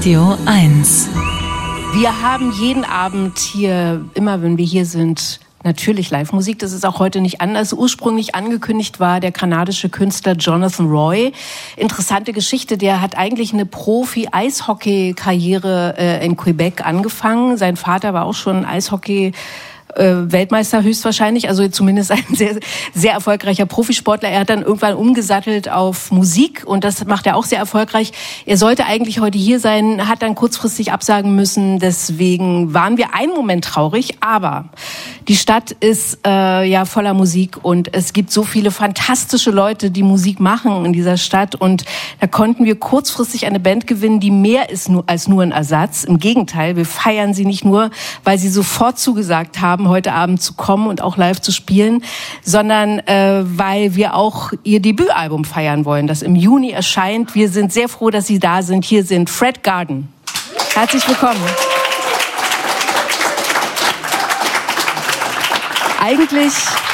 Radio 1. Wir haben jeden Abend hier, immer wenn wir hier sind, natürlich Live-Musik. Das ist auch heute nicht anders. Ursprünglich angekündigt war der kanadische Künstler Jonathan Roy. Interessante Geschichte. Der hat eigentlich eine Profi-Eishockey-Karriere in Quebec angefangen. Sein Vater war auch schon Weltmeister höchstwahrscheinlich, also zumindest ein sehr, sehr erfolgreicher Profisportler. Er hat dann irgendwann umgesattelt auf Musik und das macht er auch sehr erfolgreich. Er sollte eigentlich heute hier sein, hat dann kurzfristig absagen müssen. Deswegen waren wir einen Moment traurig, aber die Stadt ist ja voller Musik und es gibt so viele fantastische Leute, die Musik machen in dieser Stadt und da konnten wir kurzfristig eine Band gewinnen, die mehr ist als nur ein Ersatz. Im Gegenteil, wir feiern sie nicht nur, weil sie sofort zugesagt haben, heute Abend zu kommen und auch live zu spielen, sondern weil wir auch ihr Debütalbum feiern wollen, das im Juni erscheint. Wir sind sehr froh, dass Sie da sind. Hier sind Fred Garden. Herzlich willkommen. Eigentlich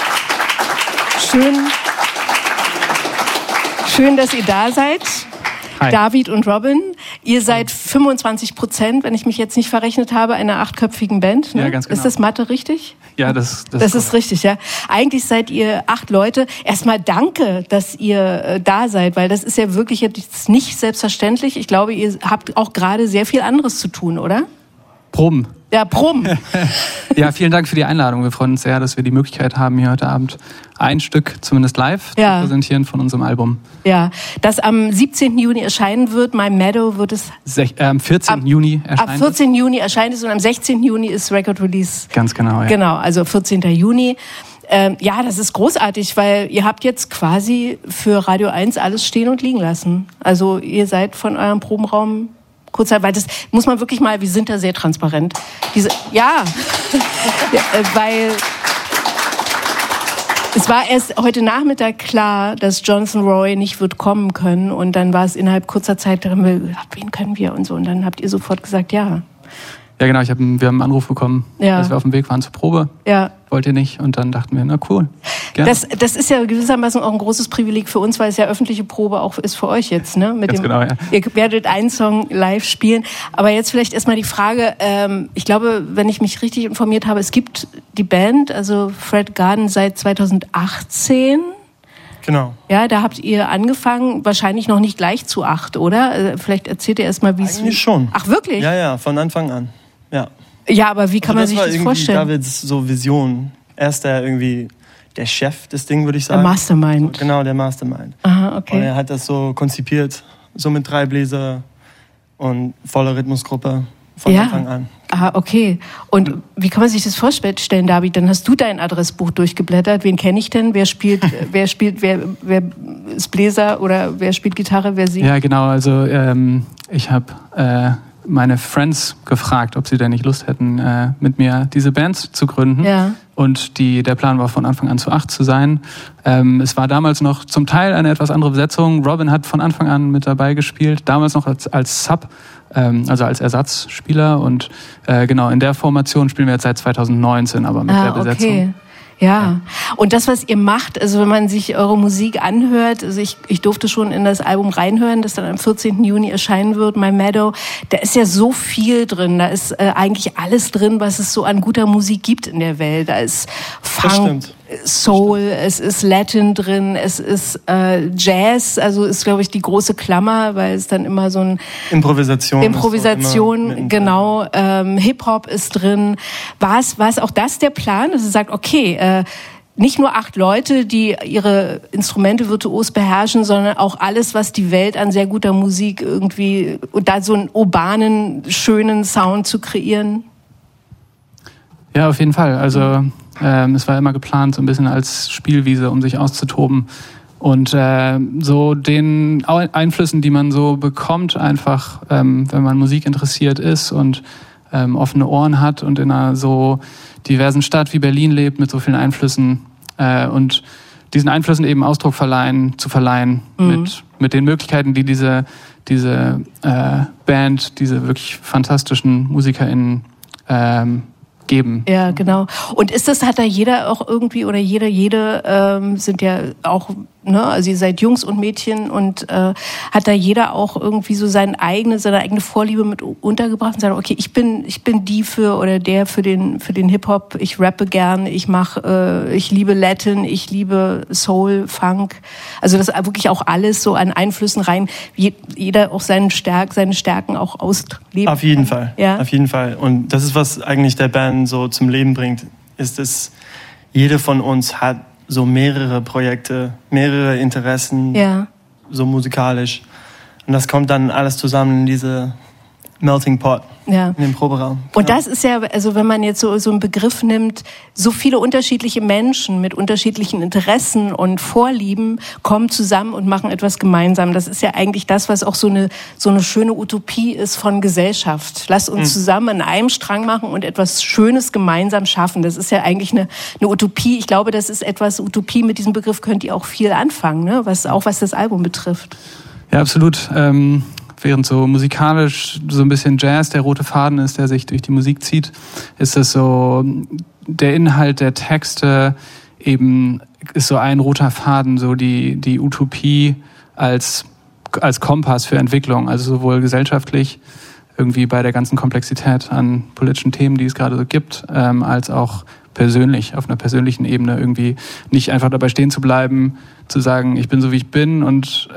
schön, dass ihr da seid. Hi. David und Robin. Ihr seid 25%, wenn ich mich jetzt nicht verrechnet habe, einer 8-köpfigen Band. Ne? Ja, ganz genau. Ist das Mathe richtig? Ja, das ist richtig, ja. Eigentlich seid ihr 8 Leute. Erstmal danke, dass ihr da seid, weil das ist ja wirklich jetzt nicht selbstverständlich. Ich glaube, ihr habt auch gerade sehr viel anderes zu tun, oder? Proben. Ja, Proben. Ja, vielen Dank für die Einladung. Wir freuen uns sehr, dass wir die Möglichkeit haben, hier heute Abend ein Stück, zumindest live, zu präsentieren von unserem Album. Ja, das am 17. Juni erscheinen wird. My Meadow wird es... Am 14. Juni erscheint es. Am 14. Juni erscheint es und am 16. Juni ist Record Release. Ganz genau, ja. Genau, also 14. Juni. Ja, das ist großartig, weil ihr habt jetzt quasi für Radio 1 alles stehen und liegen lassen. Also ihr seid von eurem Probenraum... Kurzzeit, weil das muss man wirklich mal, wir sind da sehr transparent. Weil es war erst heute Nachmittag klar, dass Jonathan Roy nicht wird kommen können und dann war es innerhalb kurzer Zeit, da haben wir gedacht, wen können wir und so und dann habt ihr sofort gesagt, ja. Ja, genau, wir haben einen Anruf bekommen, als wir auf dem Weg waren zur Probe. Ja. Wollt ihr nicht? Und dann dachten wir, na cool, gerne. Das ist ja gewissermaßen auch ein großes Privileg für uns, weil es ja öffentliche Probe auch ist für euch jetzt, ne? Genau, ja. Ihr werdet einen Song live spielen. Aber jetzt vielleicht erstmal die Frage, ich glaube, wenn ich mich richtig informiert habe, es gibt die Band, also Fred Garden seit 2018. Genau. Ja, da habt ihr angefangen, wahrscheinlich noch nicht gleich zu 8, oder? Vielleicht erzählt ihr erstmal, wie es... Eigentlich schon. Ach, wirklich? Ja, von Anfang an. Ja. Ja, aber wie kann man sich das vorstellen? Das war Davids so Vision. Er ist irgendwie der Chef des Ding, würde ich sagen. Der Mastermind. So, genau, der Mastermind. Aha, okay. Und er hat das so konzipiert, so mit 3 Bläser und voller Rhythmusgruppe von Anfang an. Aha, okay. Und wie kann man sich das vorstellen, David? Dann hast du dein Adressbuch durchgeblättert. Wen kenne ich denn? Wer wer ist Bläser oder wer spielt Gitarre, wer singt? Ja, genau. Also ich habe meine Friends gefragt, ob sie denn nicht Lust hätten, mit mir diese Band zu gründen. Ja. Und der Plan war von Anfang an zu 8 zu sein. Es war damals noch zum Teil eine etwas andere Besetzung. Robin hat von Anfang an mit dabei gespielt, damals noch als Sub, also als Ersatzspieler. Und genau, in der Formation spielen wir jetzt seit 2019, aber mit der Besetzung. Okay. Ja, und das, was ihr macht, also wenn man sich eure Musik anhört, also ich durfte schon in das Album reinhören, das dann am 14. Juni erscheinen wird, My Meadow, da ist ja so viel drin, da ist eigentlich alles drin, was es so an guter Musik gibt in der Welt. Da ist Funk, Soul, es ist Latin drin, es ist Jazz, also ist, glaube ich, die große Klammer, weil es dann immer so ein... Improvisation, genau. Hip-Hop ist drin. War es auch das der Plan, dass ihr sagt, okay, nicht nur 8 Leute, die ihre Instrumente virtuos beherrschen, sondern auch alles, was die Welt an sehr guter Musik irgendwie, und da so einen urbanen, schönen Sound zu kreieren? Ja, auf jeden Fall. Also es war immer geplant, so ein bisschen als Spielwiese, um sich auszutoben. Und so den Einflüssen, die man so bekommt, einfach, wenn man Musik interessiert ist und offene Ohren hat und in einer so diversen Stadt wie Berlin lebt, mit so vielen Einflüssen und diesen Einflüssen eben Ausdruck zu verleihen mit den Möglichkeiten, die diese Band, diese wirklich fantastischen MusikerInnen geben. Ja, genau. Und hat da jeder auch irgendwie oder jede sind ja auch, ne, also ihr seid Jungs und Mädchen und hat da jeder auch irgendwie so seine eigene Vorliebe mit untergebracht und sagt, okay, ich bin die für oder der für den Hip-Hop, ich rappe gern, ich liebe Latin, ich liebe Soul, Funk, also das wirklich auch alles so an Einflüssen rein, jeder auch seine Stärken auch ausleben. Auf jeden Fall, ja? Auf jeden Fall. Und das ist, was eigentlich der Band so zum Leben bringt, ist, dass jeder von uns hat so mehrere Projekte, mehrere Interessen, so musikalisch. Und das kommt dann alles zusammen in diese Melting Pot in dem Proberaum. Und das ist ja, also wenn man jetzt so einen Begriff nimmt, so viele unterschiedliche Menschen mit unterschiedlichen Interessen und Vorlieben kommen zusammen und machen etwas gemeinsam. Das ist ja eigentlich das, was auch so eine schöne Utopie ist von Gesellschaft. Lasst uns zusammen an einem Strang machen und etwas Schönes gemeinsam schaffen. Das ist ja eigentlich eine Utopie. Ich glaube, das ist etwas Utopie. Mit diesem Begriff könnt ihr auch viel anfangen, ne? Was das Album betrifft. Ja, absolut. Während so musikalisch so ein bisschen Jazz der rote Faden ist, der sich durch die Musik zieht, ist es so, der Inhalt der Texte eben ist so ein roter Faden, so die Utopie als Kompass für Entwicklung, also sowohl gesellschaftlich, irgendwie bei der ganzen Komplexität an politischen Themen, die es gerade so gibt, als auch persönlich, auf einer persönlichen Ebene irgendwie nicht einfach dabei stehen zu bleiben, zu sagen, ich bin so, wie ich bin und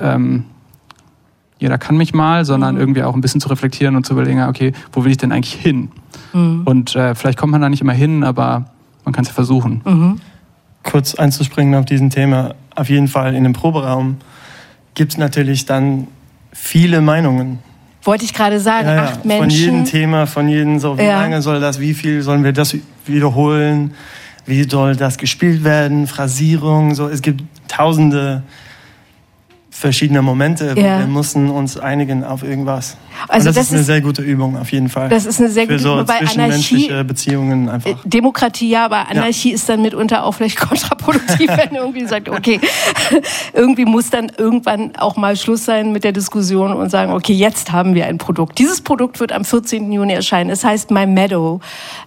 jeder kann mich mal, sondern irgendwie auch ein bisschen zu reflektieren und zu überlegen, okay, wo will ich denn eigentlich hin? Und vielleicht kommt man da nicht immer hin, aber man kann es ja versuchen. Kurz einzuspringen auf diesen Thema, auf jeden Fall in dem Proberaum gibt es natürlich dann viele Meinungen. Wollte ich gerade sagen, 8 Menschen. Von jedem Thema, von jedem so, wie lange soll das, wie viel sollen wir das wiederholen, wie soll das gespielt werden, Phrasierung, so, es gibt tausende verschiedene Momente, wir mussten uns einigen auf irgendwas. Also und das ist eine sehr gute Übung, auf jeden Fall. Das ist eine sehr gute Übung. Für so zwischenmenschliche Beziehungen einfach. Demokratie ja, aber Anarchie ist dann mitunter auch vielleicht kontraproduktiv, wenn irgendwie sagt, okay, irgendwie muss dann irgendwann auch mal Schluss sein mit der Diskussion und sagen, okay, jetzt haben wir ein Produkt. Dieses Produkt wird am 14. Juni erscheinen. Es heißt My Meadow.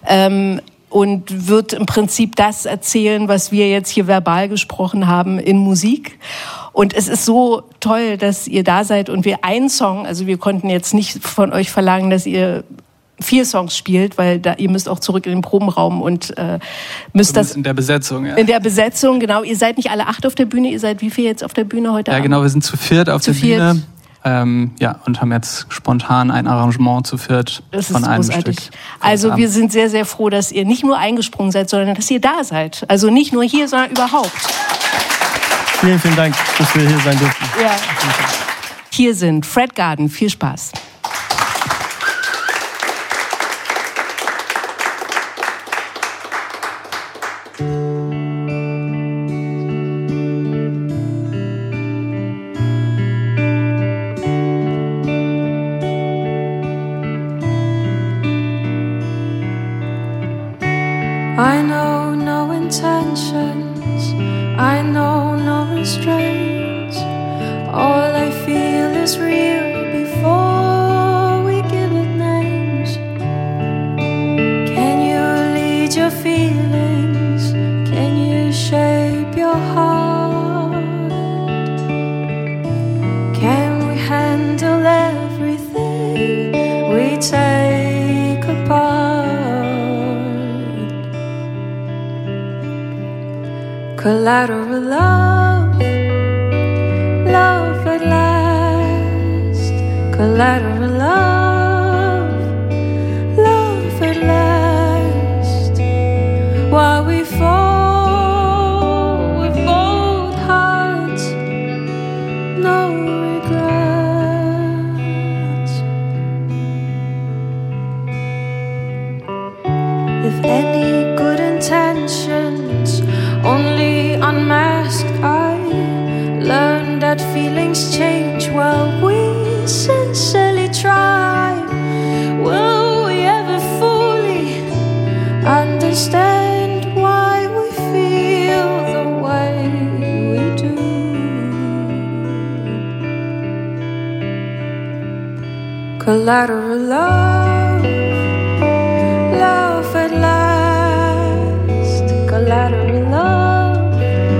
Und wird im Prinzip das erzählen, was wir jetzt hier verbal gesprochen haben in Musik. Und es ist so toll, dass ihr da seid und wir einen Song, also wir konnten jetzt nicht von euch verlangen, dass ihr 4 Songs spielt, weil ihr müsst auch zurück in den Probenraum und müsst das... In der Besetzung, ja. In der Besetzung, genau. Ihr seid nicht alle 8 auf der Bühne, ihr seid wie viel jetzt auf der Bühne heute Abend? Ja, genau, wir sind zu 4 auf der Bühne. Und haben jetzt spontan ein Arrangement zu 4 von einem großartig. Stück. Also wir sind sehr, sehr froh, dass ihr nicht nur eingesprungen seid, sondern dass ihr da seid. Also nicht nur hier, sondern überhaupt. Vielen, vielen Dank, dass wir hier sein durften. Ja. Hier sind Fred Garden. Viel Spaß. I know no intentions, I know no restraints. All I feel is real before we give it names. Can you lead your feelings? Can you shape your heart? Can we handle everything we take apart? Collateral love, love at last. Collateral love, love at last. While we fall with both hearts, no regrets. If any good intentions only unmasked, I learned that feelings change while we sincerely try. Will we ever fully understand why we feel the way we do? Collateral love, love at last. collateral love,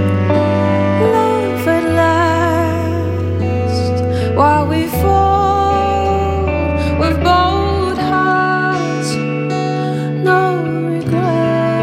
love at last. While we fall with both hearts, no regrets.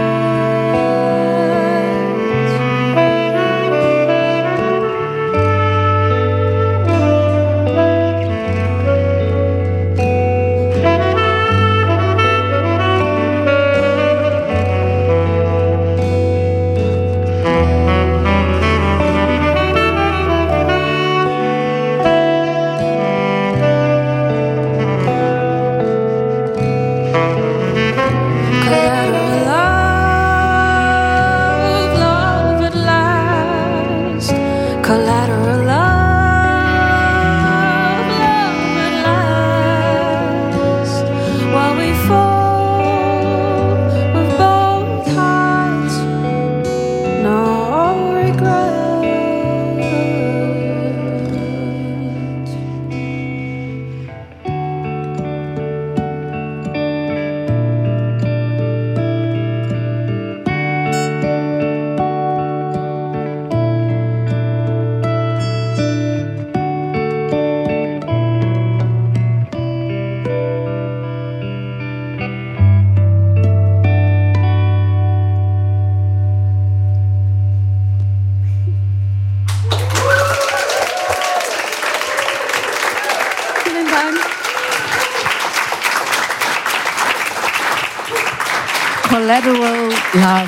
Collateral Love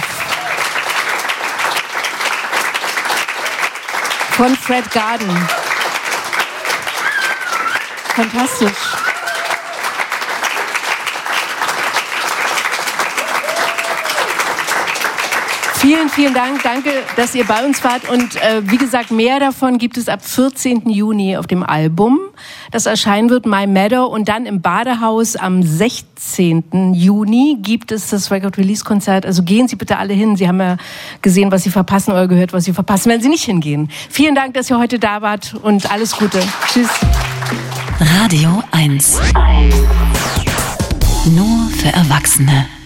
von Fred Garden. Fantastisch. Vielen, vielen Dank. Danke, dass ihr bei uns wart. Und wie gesagt, mehr davon gibt es ab 14. Juni auf dem Album, das erscheinen wird, My Meadow. Und dann im Badehaus am 16. Juni gibt es das Record-Release-Konzert. Also gehen Sie bitte alle hin. Sie haben ja gesehen, was Sie verpassen oder gehört, was Sie verpassen, wenn Sie nicht hingehen. Vielen Dank, dass ihr heute da wart und alles Gute. Tschüss. Radio 1. Nur für Erwachsene.